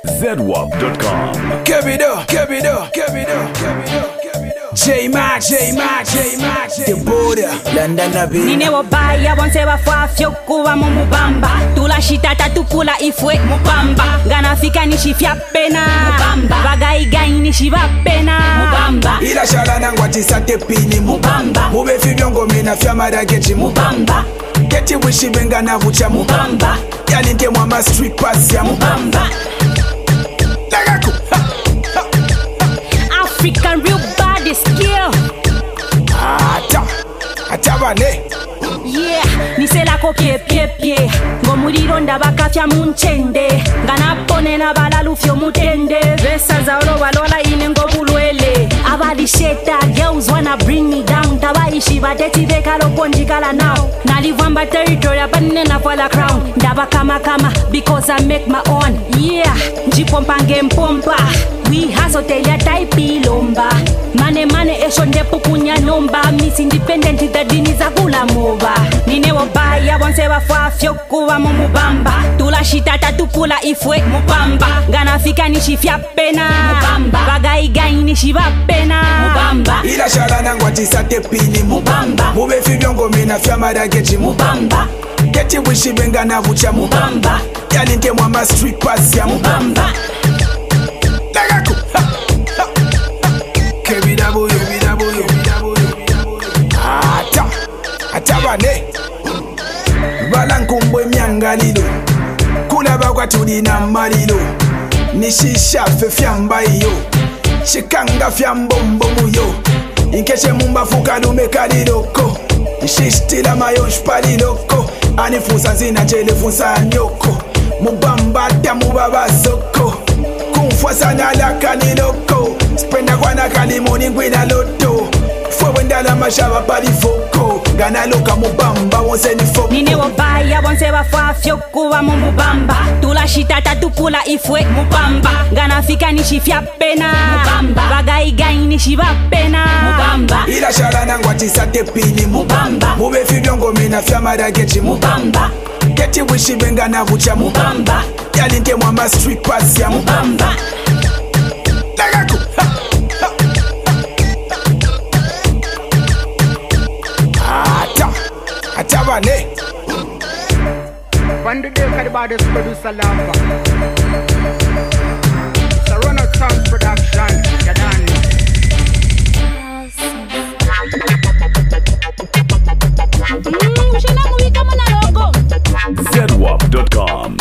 ZWAP.com. Kebido, J-Mac, The Border, London Nabi. Nine wabaya wanse wafafyo kuwa mumubamba. Tula shitata tupula ifwe mubamba. Gana fika nishifya pena mubamba. Bagai gai nishiva pena mubamba. Ila shala nangwa tisate pini mubamba. Mube fibyongo mina fyamara geji mubamba. Geti wishi benga na vucha mubamba. Yalinte mwama street pass ya mubamba. Lagaku African real body skill. Atabane. Yeah, nisela ko pie ngomuliro ndabakafya munchende ngana pone na balalufyo mutende vesa za olo walola ine ngobulwele abali sheta girls wanna bring me down tabaishi bateti bekalo ponjikala now nalivamba territory abanne na for the crown ndabakama because I make my own. Yeah, njipompa ngempompa we hustle telia type lomba mane esho ndepo kunya nomba miss independent dadini za kula moba nine wabaya bonse wafafyo kuwa mumubamba tula shitata tupula ifwe mubamba gana fika nishifya pena mubamba bagai gai nishiva pena mubamba ila shala nangwa tisate pini mubamba mube fibyongo mina fyamara geji mubamba geti wishi benga na vucha mubamba yalinte mwama street pass ya mubamba Lagaku Kebidabu Atabane Balankumbwe myangalilo Kulaba kwa tulina malilo Nishisha fe fyamba iyo Shikanga fyambombo muyo Inkeshe mumba fuka lume kaliloko Nishistila mayo shpaliloko Anifusa zina jele funsa nyoko Mubamba tamu baba soko Kumfwa sana laka niloko Spenda kwa nakalimoni ngwina loto Fwe wendala mashaba pali foko Gana loka mubamba wonse ni foko nine wabaya wonse wafafyo kuwa mumubamba tula shitata tupula ifwe mubamba gana fika nishifya pena mubamba bagai gai nishiva pena mubamba ila shala nangwa tisate pini mubamba mube fibyongo mina fyamara geji mubamba geti wishi benga na vucha mubamba yalinte mwama street pass ya mubamba Lagaku Atabane One day the baddest producer Lamba. It's a run-out sound production. You done. ZWAP.com.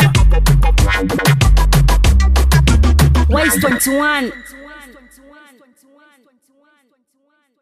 Waste 21